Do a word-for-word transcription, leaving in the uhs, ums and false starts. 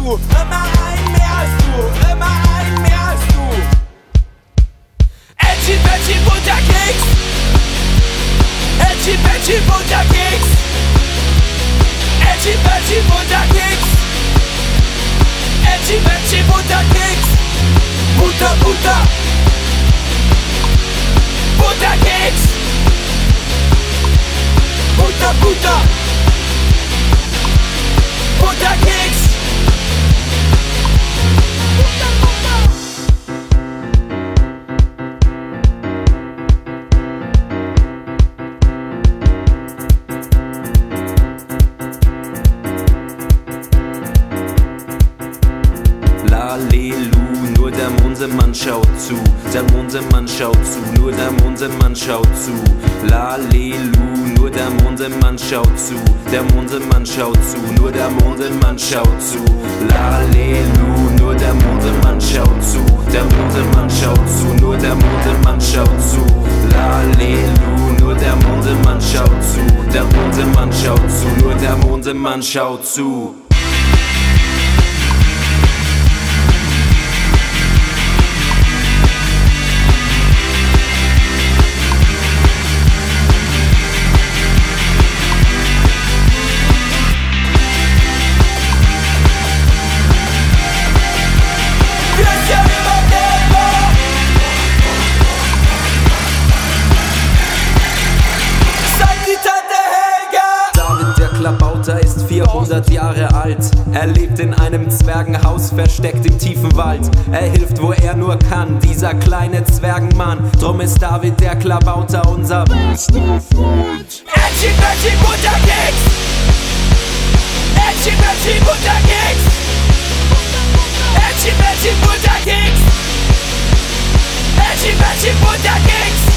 du, immer ein mehr als du, immer ein mehr als du. Edgy Badgy Butterkeks, Edgy Badgy Butterkeks, Edgy Badgy Butterkeks, Edgy Badgy Butterkeks, Butter, Butter, Butterkeks, Butter, Butter, Butterkeks, Butter, Butter. Lalelu, nur der Monsemann schaut zu, der Monsemann schaut zu, nur der Monsemann schaut zu. Lalelu, nur der Monsemann schaut zu, der Monsemann schaut zu, nur der Monsemann schaut zu. Lalelu, nur der Monsemann schaut zu, der Monsemann schaut zu, nur der Monsemann schaut zu. Lalelu, nur der Monsemann schaut zu, der Monsemann schaut zu, nur der Monsemann schaut zu. Klabauter ist vierhundert Jahre alt. Er lebt in einem Zwergenhaus, versteckt im tiefen Wald. Er hilft, wo er nur kann, dieser kleine Zwergenmann. Drum ist David der Klabauter unser bester Freund. Edgy Badgy Butterkeks, Edgy Badgy Butterkeks, Edgy Badgy Butterkeks, Edgy Badgy Butterkeks.